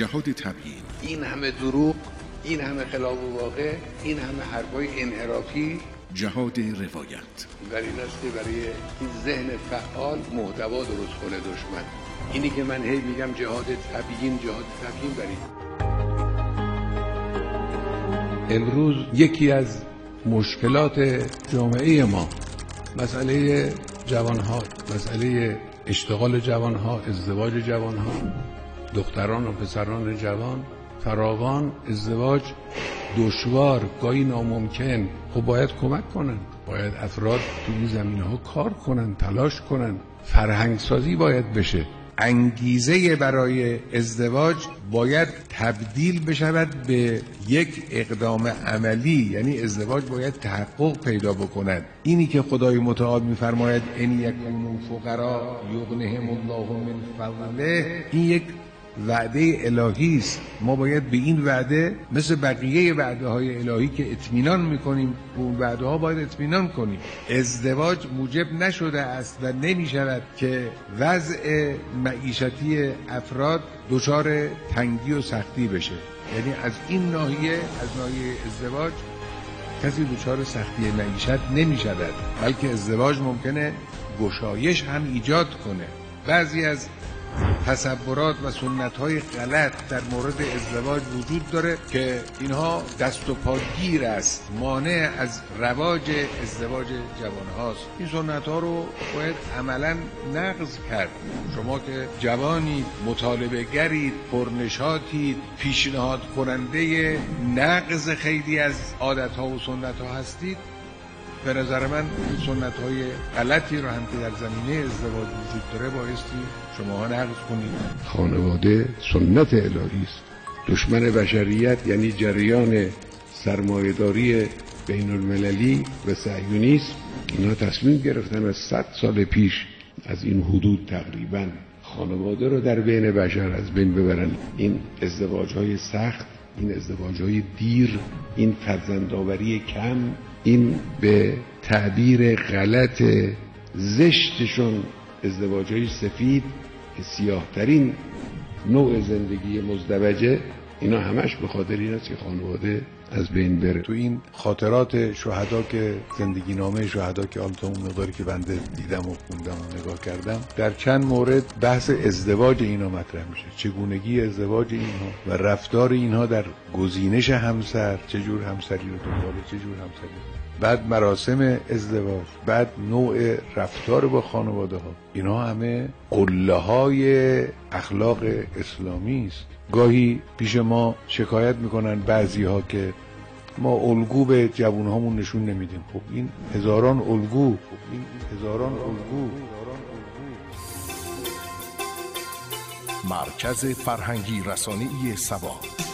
جهاد تبیین. این همه دروغ، این همه خلاف واقع، این همه حرفای انحرافی، جهاد روایت. ولی نسته برای این ذهن فعال محتوا درست کنه دشمن. اینی که من هی میگم جهاد تبیین برید. امروز یکی از مشکلات جامعه ما مسئله جوانها، مسئله اشتغال جوانها، ازدواج جوانها، دختران و پسران جوان فراوان، ازدواج دشوار، گاهی ناممکن. خب باید کمک کنن، باید افراد تو این زمینه‌ها کار کنن، تلاش کنن، فرهنگ سازی باید بشه. انگیزه برای ازدواج باید تبدیل بشود به یک اقدام عملی، یعنی ازدواج باید تحقق پیدا بکند. اینی که خدای متعال می‌فرماید ان یکونوا فقراء یغنیهم الله من فضله، این یک وعده الهی است. ما باید به این وعده مثل بقیه وعده های الهی که اطمینان میکنیم به اون وعده ها باید اطمینان کنیم. ازدواج موجب نشده است و نمی شود که وضع معیشتی افراد دچار تنگی و سختی بشه. یعنی از این ناحیه، از ناحیه ازدواج کسی دچار سختی معیشت نمی شود، بلکه ازدواج ممکنه گشایش هم ایجاد کنه. بعضی از تصورات و سنت‌های غلط در مورد ازدواج وجود داره که اینها دست و پاگیر است، مانع از رواج ازدواج جوان‌هاست. این سنت‌ها رو باید عملاً نقض کرد. شما که جوانی مطالبه گرید، پرنشاطید، پیشنهاد کننده نقض خیلی از عادت‌ها و سنت‌ها هستید، به نظر من این سنت‌های غلطی رو هم که در زمینه ازدواج وجود داره بایستی شماها نقض کنید. خانواده سنت الهی است. دشمن بشریت یعنی جریان سرمایه‌داری بین المللی و صهیونیسم، اینا تصمیم گرفتن از 100 سال پیش از این حدود تقریبا خانواده رو در بین بشر از بین ببرن. این ازدواج‌های سخت، این ازدواج‌های دیر، این فرزندآوری کم، این به تعبیر غلط زشتشون ازدواج‌های سفید که سیاه‌ترین نوع زندگی مزدوجه، اینا همش به خاطر این است که خانواده از بین بره. تو این خاطرات شهدا که زندگی نامه شهدا که آن تا اون مقداری که بنده دیدم و خوندم و نگاه کردم، در چند مورد بحث ازدواج اینا مطرح میشه، چگونگی ازدواج اینها و رفتار اینها در گزینش همسر، چه جور همسری رو دنباله، چه جور همسری، بعد مراسم ازدواج، بعد نوع رفتار با خانواده ها. اینا همه قله های اخلاق اسلامی است. گاهی پیش ما شکایت میکنن بعضی ها که ما الگو به جوان هامون نشون نمیدیم. خب این هزاران الگو، مرکز فرهنگی رسانه‌ای سبا.